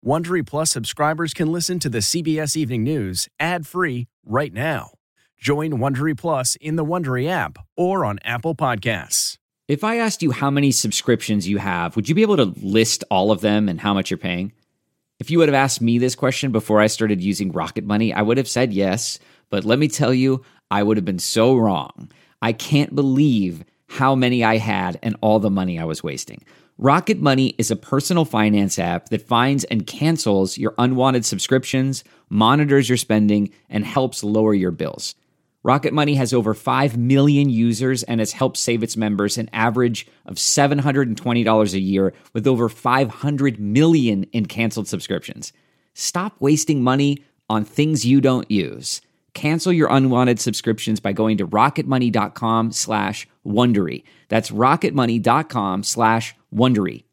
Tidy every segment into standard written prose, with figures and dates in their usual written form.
Wondery Plus subscribers can listen to the CBS Evening News ad-free right now. Join Wondery Plus in the Wondery app or on Apple Podcasts. If I asked you how many subscriptions you have, would you be able to list all of them and how much you're paying? If you would have asked me this question before I started using Rocket Money, I would have said yes, but let me tell you, I would have been so wrong. I can't believe how many I had and all the money I was wasting. Rocket Money is a personal finance app that finds and cancels your unwanted subscriptions, monitors your spending, and helps lower your bills. Rocket Money has over 5 million users and has helped save its members an average of $720 a year with over 500 million in canceled subscriptions. Stop wasting money on things you don't use. Cancel your unwanted subscriptions by going to rocketmoney.com/Wondery. That's rocketmoney.com/Wondery.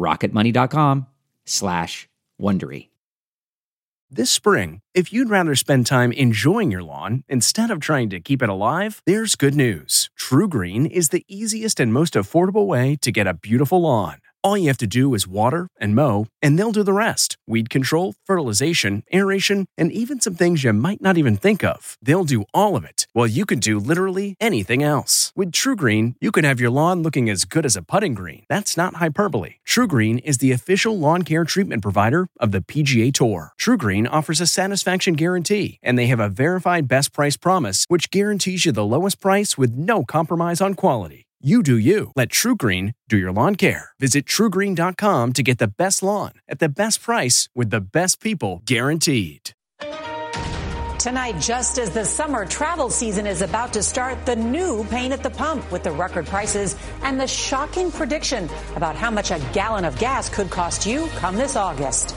rocketmoney.com/Wondery. This spring, if you'd rather spend time enjoying your lawn instead of trying to keep it alive, there's good news. True Green is the easiest and most affordable way to get a beautiful lawn. All you have to do is water and mow, and they'll do the rest. Weed control, fertilization, aeration, and even some things you might not even think of. They'll do all of it, while you can do literally anything else. With True Green, you can have your lawn looking as good as a putting green. That's not hyperbole. True Green is the official lawn care treatment provider of the PGA Tour. True Green offers a satisfaction guarantee, and they have a verified best price promise, which guarantees you the lowest price with no compromise on quality. You do you. Let True Green do your lawn care. Visit TrueGreen.com to get the best lawn at the best price with the best people guaranteed. Tonight, just as the summer travel season is about to start, the new pain at the pump with the record prices and the shocking prediction about how much a gallon of gas could cost you come this August.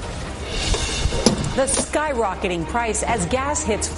The skyrocketing price as gas hits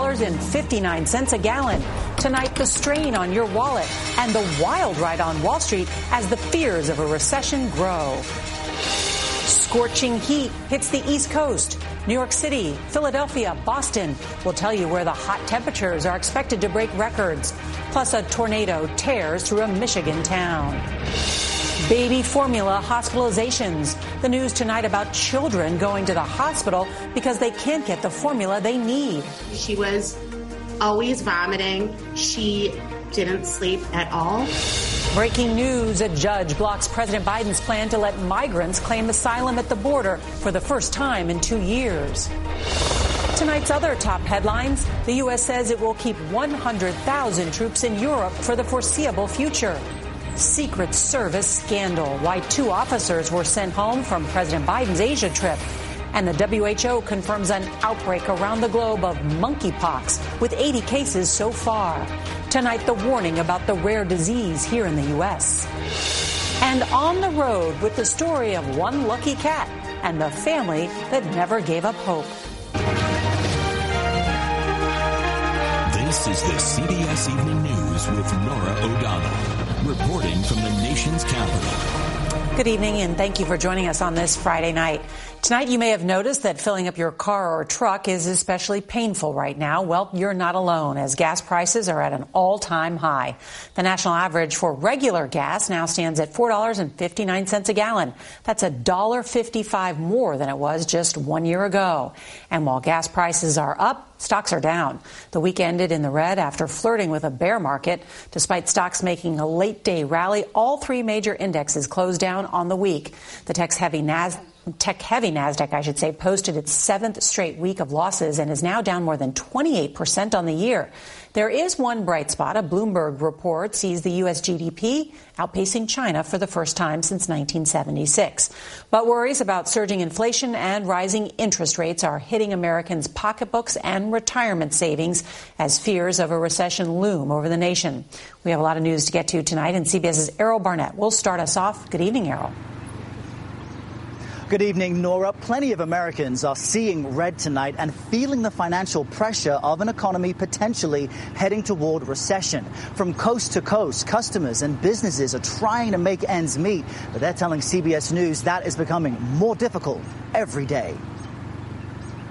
$4.59 a gallon. Tonight, the strain on your wallet and the wild ride on Wall Street as the fears of a recession grow. Scorching heat hits the East Coast. New York City, Philadelphia, Boston. We'll tell you where the hot temperatures are expected to break records. Plus, a tornado tears through a Michigan town. Baby formula hospitalizations. The news tonight about children going to the hospital because they can't get the formula they need. She was always vomiting. She didn't sleep at all. Breaking news, a judge blocks President Biden's plan to let migrants claim asylum at the border for the first time in 2 years. Tonight's other top headlines, the U.S. says it will keep 100,000 troops in Europe for the foreseeable future. Secret Service scandal, why 2 officers were sent home from President Biden's Asia trip. And the WHO confirms an outbreak around the globe of monkeypox, with 80 cases so far. Tonight, the warning about the rare disease here in the U.S. And on the road with the story of one lucky cat and the family that never gave up hope. This is the CBS Evening News with Norah O'Donnell. Reporting from the nation's capital. Good evening, and thank you for joining us on this Friday night. Tonight, you may have noticed that filling up your car or truck is especially painful right now. Well, you're not alone, as gas prices are at an all-time high. The national average for regular gas now stands at $4.59 a gallon. That's $1.55 more than it was just 1 year ago. And while gas prices are up, stocks are down. The week ended in the red after flirting with a bear market. Despite stocks making a late-day rally, all 3 major indexes closed down on the week. The tech-heavy NASDAQ, posted its 7th straight week of losses and is now down more than 28% on the year. There is one bright spot. A Bloomberg report sees the U.S. GDP outpacing China for the first time since 1976. But worries about surging inflation and rising interest rates are hitting Americans' pocketbooks and retirement savings as fears of a recession loom over the nation. We have a lot of news to get to tonight, and CBS's Errol Barnett will start us off. Good evening, Errol. Good evening, Nora. Plenty of Americans are seeing red tonight and feeling the financial pressure of an economy potentially heading toward recession. From coast to coast, customers and businesses are trying to make ends meet, but they're telling CBS News that is becoming more difficult every day.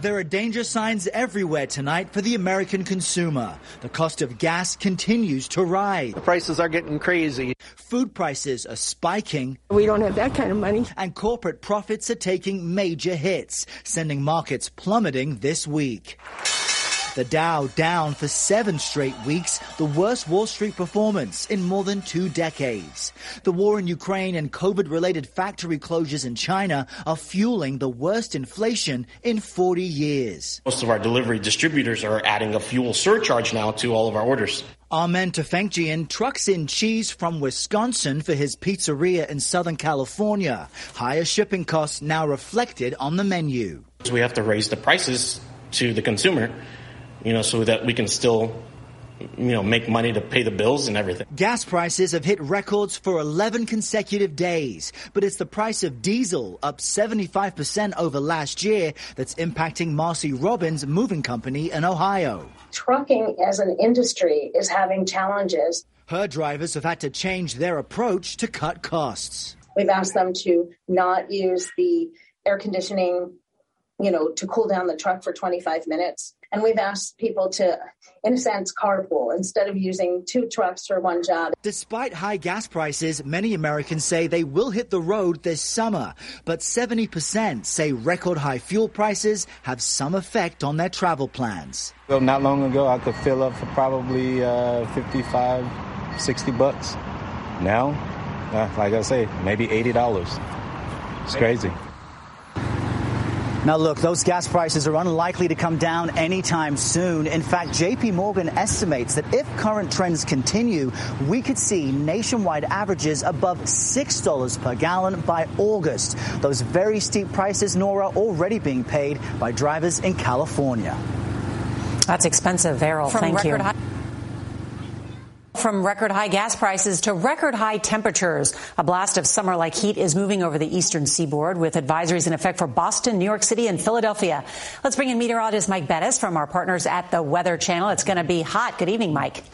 There are danger signs everywhere tonight for the American consumer. The cost of gas continues to rise. The prices are getting crazy. Food prices are spiking. We don't have that kind of money. And corporate profits are taking major hits, sending markets plummeting this week. The Dow down for 7 straight weeks, the worst Wall Street performance in more than 2 decades. The war in Ukraine and COVID-related factory closures in China are fueling the worst inflation in 40 years. Most of our delivery distributors are adding a fuel surcharge now to all of our orders. Armen Tefenkjian trucks in cheese from Wisconsin for his pizzeria in Southern California. Higher shipping costs now reflected on the menu. We have to raise the prices to the consumer, so that we can still, make money to pay the bills and everything. Gas prices have hit records for 11 consecutive days, but it's the price of diesel, up 75% over last year, that's impacting Marcy Robbins' moving company in Ohio. Trucking as an industry is having challenges. Her drivers have had to change their approach to cut costs. We've asked them to not use the air conditioning, to cool down the truck for 25 minutes. And we've asked people to, in a sense, carpool instead of using 2 trucks for 1 job. Despite high gas prices, many Americans say they will hit the road this summer. But 70% say record high fuel prices have some effect on their travel plans. Well, not long ago, I could fill up for probably $55, $60. Now, like I say, maybe $80. It's crazy. Now, look, those gas prices are unlikely to come down anytime soon. In fact, JP Morgan estimates that if current trends continue, we could see nationwide averages above $6 per gallon by August. Those very steep prices, Nora, already being paid by drivers in California. That's expensive, Errol. Thank you. From record high gas prices to record high temperatures, a blast of summer-like heat is moving over the eastern seaboard with advisories in effect for Boston, New York City, and Philadelphia. Let's bring in meteorologist Mike Bettis from our partners at the Weather Channel. It's going to be hot. Good evening, Mike.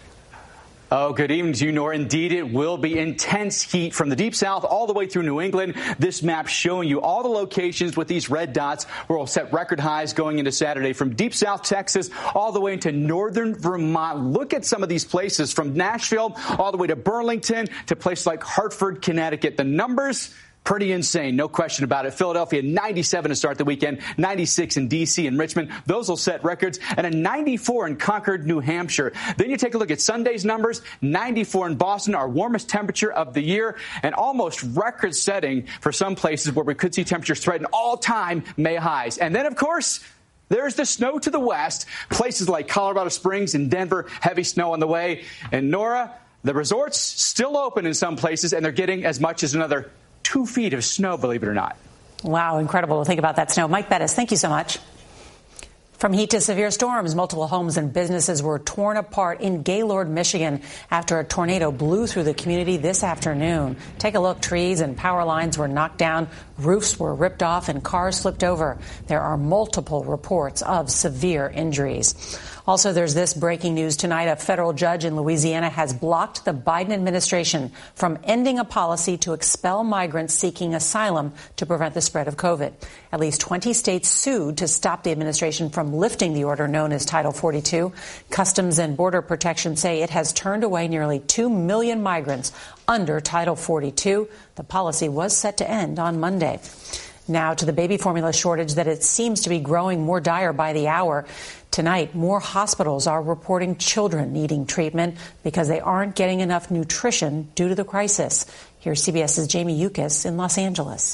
Oh, good evening to you, Nora. Indeed, it will be intense heat from the deep south all the way through New England. This map showing you all the locations with these red dots where we'll set record highs going into Saturday from deep south Texas all the way into northern Vermont. Look at some of these places from Nashville all the way to Burlington to places like Hartford, Connecticut. The numbers pretty insane, no question about it. Philadelphia, 97 to start the weekend, 96 in D.C. and Richmond. Those will set records, and a 94 in Concord, New Hampshire. Then you take a look at Sunday's numbers, 94 in Boston, our warmest temperature of the year, and almost record-setting for some places where we could see temperatures threaten all-time May highs. And then, of course, there's the snow to the west, places like Colorado Springs and Denver, heavy snow on the way. And, Nora, the resorts still open in some places, and they're getting as much as another 2 feet of snow, believe it or not. Wow, incredible to think about that snow. Mike Bettis, thank you so much. From heat to severe storms, multiple homes and businesses were torn apart in Gaylord, Michigan, after a tornado blew through the community this afternoon. Take a look. Trees and power lines were knocked down, roofs were ripped off, and cars flipped over. There are multiple reports of severe injuries. Also, there's this breaking news tonight. A federal judge in Louisiana has blocked the Biden administration from ending a policy to expel migrants seeking asylum to prevent the spread of COVID. At least 20 states sued to stop the administration from lifting the order known as Title 42. Customs and Border Protection say it has turned away nearly 2 million migrants under Title 42. The policy was set to end on Monday. Now to the baby formula shortage that it seems to be growing more dire by the hour. Tonight, more hospitals are reporting children needing treatment because they aren't getting enough nutrition due to the crisis. Here's CBS's Jamie Yuccas in Los Angeles.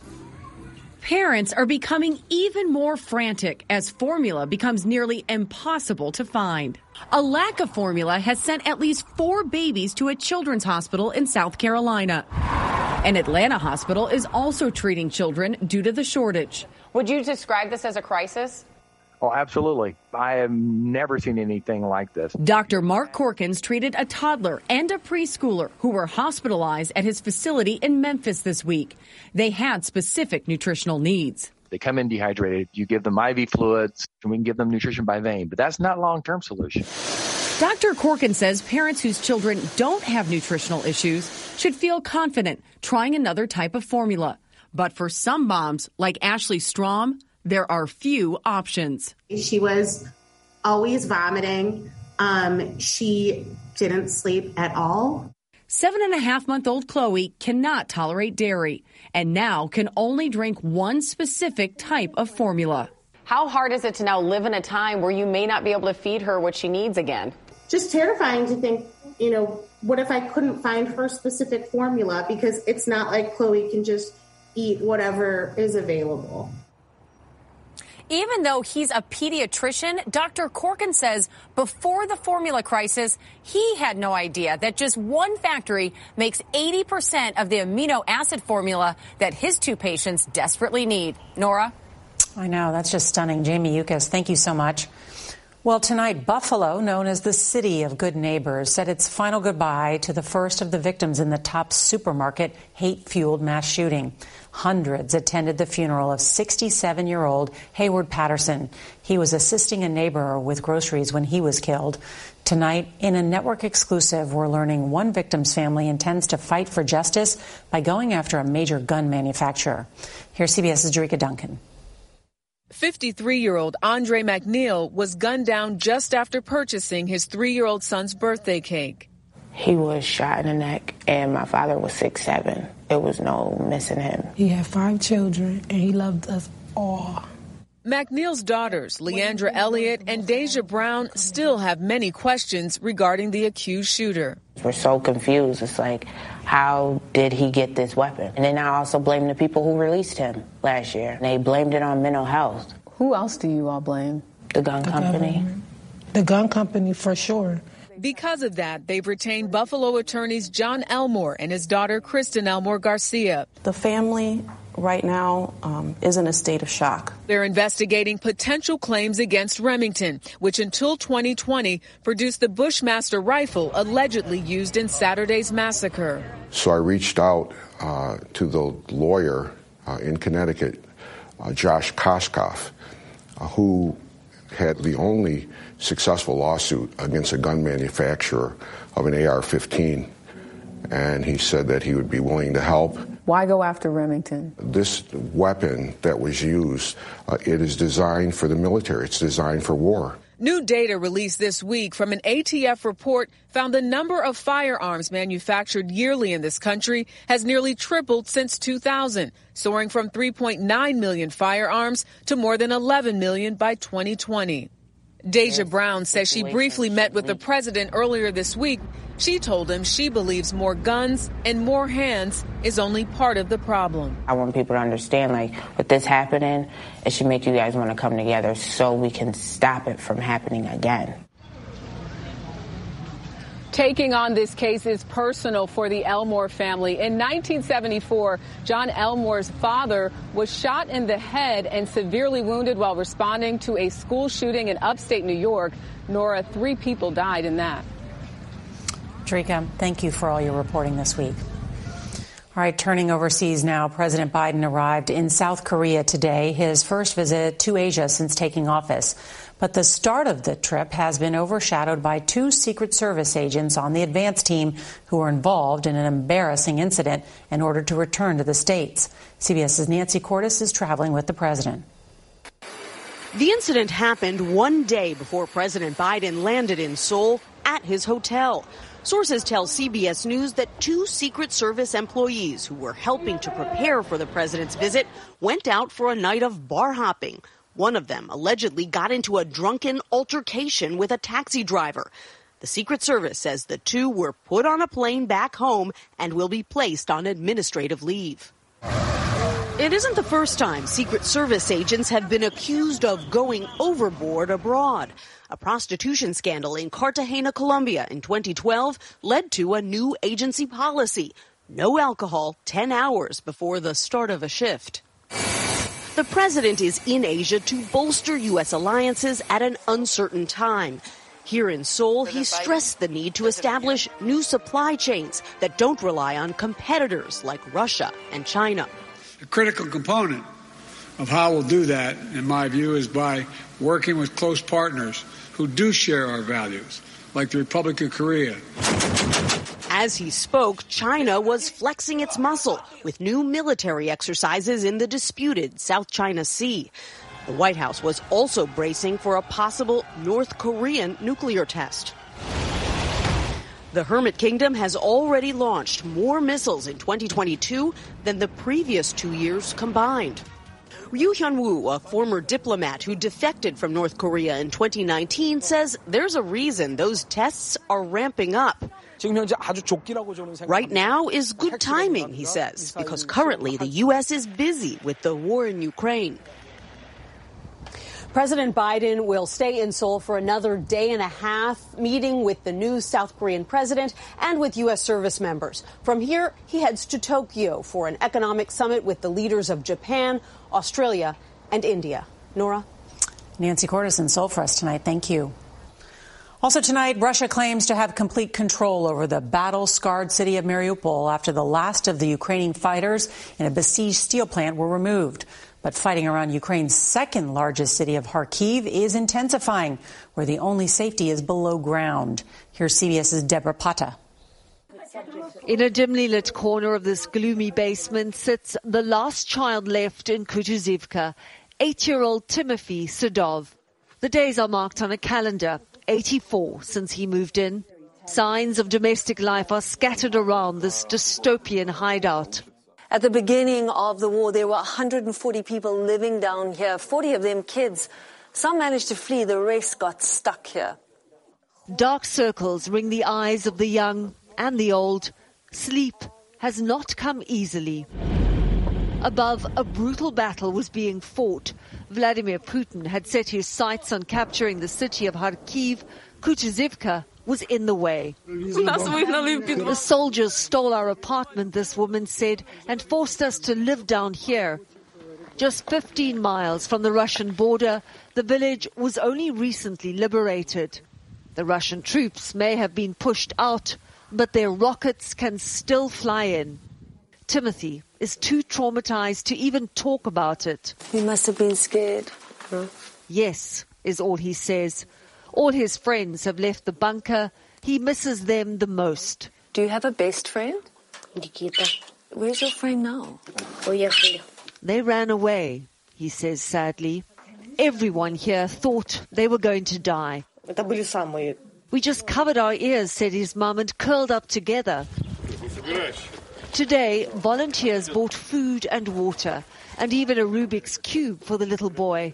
Parents are becoming even more frantic as formula becomes nearly impossible to find. A lack of formula has sent at least 4 babies to a children's hospital in South Carolina. An Atlanta hospital is also treating children due to the shortage. Would you describe this as a crisis? Oh, absolutely. I have never seen anything like this. Dr. Mark Corkins treated a toddler and a preschooler who were hospitalized at his facility in Memphis this week. They had specific nutritional needs. They come in dehydrated. You give them IV fluids, and we can give them nutrition by vein. But that's not a long-term solution. Dr. Corkins says parents whose children don't have nutritional issues should feel confident trying another type of formula. But for some moms, like Ashley Strom, there are few options. She was always vomiting. She didn't sleep at all. 7.5-month-old Chloe cannot tolerate dairy and now can only drink one specific type of formula. How hard is it to now live in a time where you may not be able to feed her what she needs again? Just terrifying to think, what if I couldn't find her specific formula? Because it's not like Chloe can just eat whatever is available. Even though he's a pediatrician, Dr. Corkin says before the formula crisis, he had no idea that just one factory makes 80% of the amino acid formula that his two patients desperately need. Nora? I know, that's just stunning. Jamie Yuccas, thank you so much. Well, tonight, Buffalo, known as the city of good neighbors, said its final goodbye to the first of the victims in the Tops supermarket hate-fueled mass shooting. Hundreds attended the funeral of 67-year-old Hayward Patterson. He was assisting a neighbor with groceries when he was killed. Tonight, in a network exclusive, we're learning one victim's family intends to fight for justice by going after a major gun manufacturer. Here's CBS's Jerika Duncan. 53-year-old Andre McNeil was gunned down just after purchasing his 3-year-old son's birthday cake. He was shot in the neck, and my father was 6'7". It was no missing him. He had 5 children, and he loved us all. McNeil's daughters, Leandra Elliott and Deja Brown, still have many questions regarding the accused shooter. We're so confused. It's like, how did he get this weapon? And then I also blame the people who released him last year. They blamed it on mental health. Who else do you all blame? The gun company. The gun company, for sure. Because of that, they've retained Buffalo attorneys John Elmore and his daughter Kristen Elmore Garcia. The family right now is in a state of shock. They're investigating potential claims against Remington, which until 2020 produced the Bushmaster rifle allegedly used in Saturday's massacre. So I reached out to the lawyer in Connecticut, Josh Koskoff, who had the only successful lawsuit against a gun manufacturer of an AR-15. And he said that he would be willing to help. Why go after Remington? This weapon that was used, it is designed for the military. It's designed for war. New data released this week from an ATF report found the number of firearms manufactured yearly in this country has nearly tripled since 2000, soaring from 3.9 million firearms to more than 11 million by 2020. Deja Brown says she briefly met with the president earlier this week. She told him she believes more guns and more hands is only part of the problem. I want people to understand, with this happening, it should make you guys want to come together so we can stop it from happening again. Taking on this case is personal for the Elmore family. In 1974, John Elmore's father was shot in the head and severely wounded while responding to a school shooting in upstate New York. Nora, 3 people died in that. Jerika, thank you for all your reporting this week. All right, turning overseas now, President Biden arrived in South Korea today, his first visit to Asia since taking office. But the start of the trip has been overshadowed by 2 Secret Service agents on the advance team who were involved in an embarrassing incident in order to return to the States. CBS's Nancy Cordes is traveling with the president. The incident happened one day before President Biden landed in Seoul at his hotel. Sources tell CBS News that 2 Secret Service employees who were helping to prepare for the president's visit went out for a night of bar hopping. One of them allegedly got into a drunken altercation with a taxi driver. The Secret Service says the 2 were put on a plane back home and will be placed on administrative leave. It isn't the first time Secret Service agents have been accused of going overboard abroad. A prostitution scandal in Cartagena, Colombia in 2012 led to a new agency policy: no alcohol 10 hours before the start of a shift. The president is in Asia to bolster U.S. alliances at an uncertain time. Here in Seoul, he stressed the need to establish new supply chains that don't rely on competitors like Russia and China. A critical component of how we'll do that, in my view, is by working with close partners who do share our values, like the Republic of Korea. As he spoke, China was flexing its muscle with new military exercises in the disputed South China Sea. The White House was also bracing for a possible North Korean nuclear test. The Hermit Kingdom has already launched more missiles in 2022 than the previous 2 years combined. Ryu Hyun-woo, a former diplomat who defected from North Korea in 2019, says there's a reason those tests are ramping up. Right now is good timing, he says, because currently the U.S. is busy with the war in Ukraine. President Biden will stay in Seoul for another day and a half, meeting with the new South Korean president and with U.S. service members. From here, he heads to Tokyo for an economic summit with the leaders of Japan, Australia, and India. Nora? Nancy Cordes in Seoul for us tonight. Thank you. Also tonight, Russia claims to have complete control over the battle-scarred city of Mariupol after the last of the Ukrainian fighters in a besieged steel plant were removed. But fighting around Ukraine's second largest city of Kharkiv is intensifying, where the only safety is below ground. Here's CBS's Deborah Pata. In a dimly lit corner of this gloomy basement sits the last child left in Kutuzivka, 8-year-old Timothy Sadov. The days are marked on a calendar, 84 since he moved in. Signs of domestic life are scattered around this dystopian hideout. At the beginning of the war, there were 140 people living down here, 40 of them kids. Some managed to flee, the rest got stuck here. Dark circles ring the eyes of the young and the old. Sleep has not come easily. Above, a brutal battle was being fought. Vladimir Putin had set his sights on capturing the city of Kharkiv. Kutuzivka was in the way. The soldiers stole our apartment, this woman said, and forced us to live down here. Just 15 miles from the Russian border, the village was only recently liberated. The Russian troops may have been pushed out, but their rockets can still fly in. Timothy is too traumatized to even talk about it. We must have been scared. Huh? Yes, is all he says. All his friends have left the bunker. He misses them the most. Do you have a best friend? Nikita. Where's your friend now? They ran away, he says sadly. Everyone here thought they were going to die. We just covered our ears, said his mum, and curled up together. Today, volunteers bought food and water, and even a Rubik's Cube for the little boy.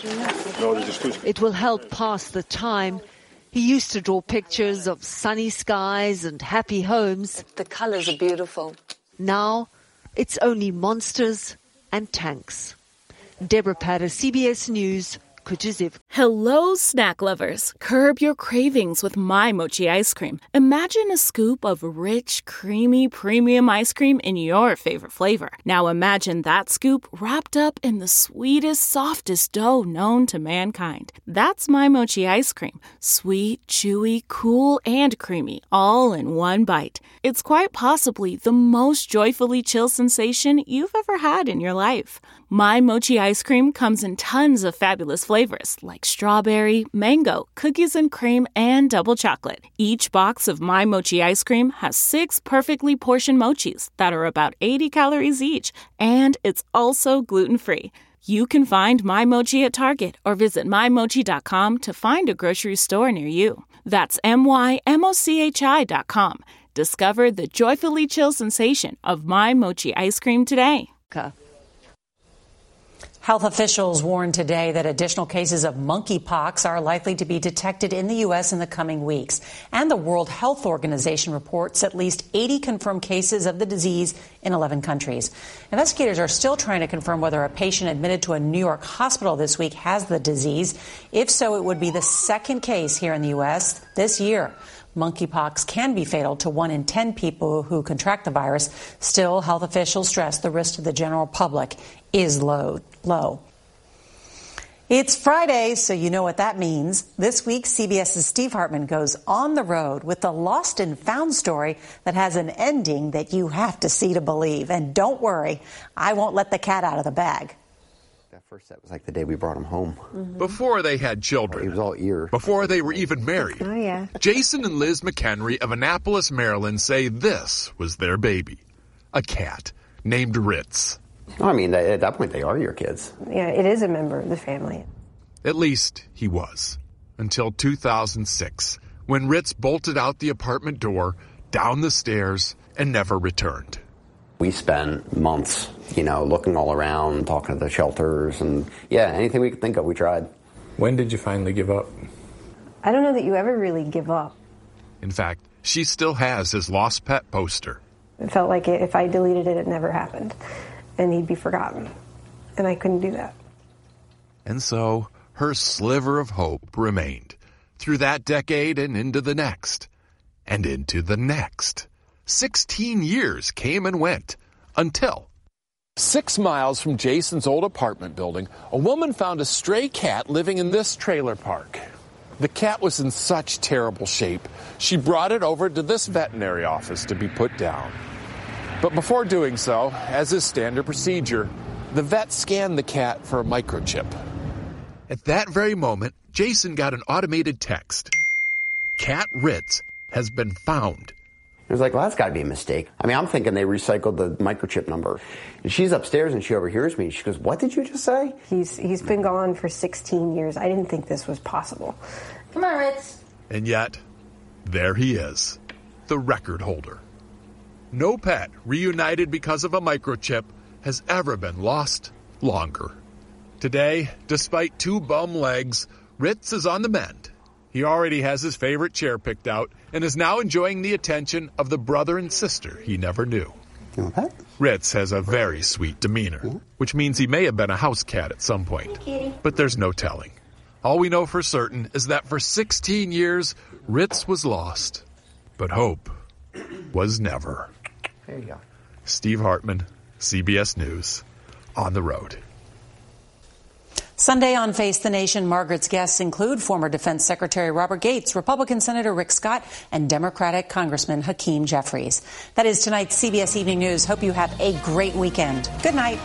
It will help pass the time. He used to draw pictures of sunny skies and happy homes. The colors are beautiful. Now, it's only monsters and tanks. Deborah Patter, CBS News, Kutuzivka. Hello, snack lovers. Curb your cravings with My Mochi ice cream. Imagine a scoop of rich, creamy, premium ice cream in your favorite flavor. Now imagine that scoop wrapped up in the sweetest, softest dough known to mankind. That's My Mochi ice cream. Sweet, chewy, cool, and creamy, all in one bite. It's quite possibly the most joyfully chill sensation you've ever had in your life. My Mochi ice cream comes in tons of fabulous flavors like strawberry, mango, cookies and cream, and double chocolate. Each box of My Mochi ice cream has 6 perfectly portioned mochis that are about 80 calories each, and it's also gluten-free. You can find My Mochi at Target or visit mymochi.com to find a grocery store near you. That's mymochi.com. Discover the joyfully chill sensation of My Mochi ice cream today. Health officials warned today that additional cases of monkeypox are likely to be detected in the U.S. in the coming weeks. And the World Health Organization reports at least 80 confirmed cases of the disease in 11 countries. Investigators are still trying to confirm whether a patient admitted to a New York hospital this week has the disease. If so, it would be the second case here in the U.S. this year. Monkeypox can be fatal to 1 in 10 people who contract the virus. Still, health officials stress the risk to the general public is low. It's Friday, so you know what that means. This week, CBS's Steve Hartman goes on the road with the lost and found story that has an ending that you have to see to believe. And don't worry, I won't let the cat out of the bag. First, that was like the day we brought him home. Mm-hmm. Before they had children. He was all ear. Before they were even married. Oh, yeah. Jason and Liz McHenry of Annapolis, Maryland say this was their baby. A cat named Ritz. I mean, at that point, they are your kids. Yeah, it is a member of the family. At least he was. Until 2006, when Ritz bolted out the apartment door, down the stairs, and never returned. We spent months, looking all around, talking to the shelters, and anything we could think of, we tried. When did you finally give up? I don't know that you ever really give up. In fact, she still has his lost pet poster. It felt like if I deleted it, it never happened, and he'd be forgotten, and I couldn't do that. And so, her sliver of hope remained through that decade and into the next, and into the next. 16 years came and went until 6 miles from Jason's old apartment building, a woman found a stray cat living in this trailer park. The cat was in such terrible shape, she brought it over to this veterinary office to be put down. But before doing so, as is standard procedure, the vet scanned the cat for a microchip. At that very moment, Jason got an automated text. Cat Ritz has been found. I was like, well, that's got to be a mistake. I mean, I'm thinking they recycled the microchip number. And she's upstairs and she overhears me. She goes, what did you just say? He's been gone for 16 years. I didn't think this was possible. Come on, Ritz. And yet, there he is, the record holder. No pet reunited because of a microchip has ever been lost longer. Today, despite 2 bum legs, Ritz is on the mend. He already has his favorite chair picked out and is now enjoying the attention of the brother and sister he never knew. You want that? Ritz has a very sweet demeanor, which means he may have been a house cat at some point. But there's no telling. All we know for certain is that for 16 years, Ritz was lost. But hope was never. There you go. Steve Hartman, CBS News, on the road. Sunday on Face the Nation, Margaret's guests include former Defense Secretary Robert Gates, Republican Senator Rick Scott, and Democratic Congressman Hakeem Jeffries. That is tonight's CBS Evening News. Hope you have a great weekend. Good night.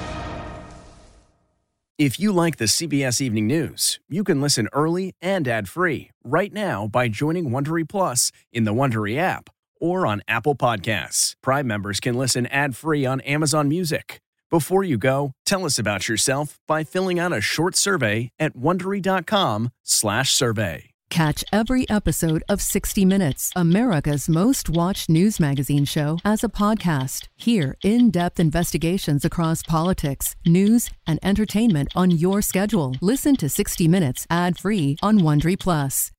If you like the CBS Evening News, you can listen early and ad-free right now by joining Wondery Plus in the Wondery app or on Apple Podcasts. Prime members can listen ad-free on Amazon Music. Before you go, tell us about yourself by filling out a short survey at Wondery.com/survey. Catch every episode of 60 Minutes, America's most watched news magazine show, as a podcast. Hear in-depth investigations across politics, news, and entertainment on your schedule. Listen to 60 Minutes ad-free on Wondery Plus.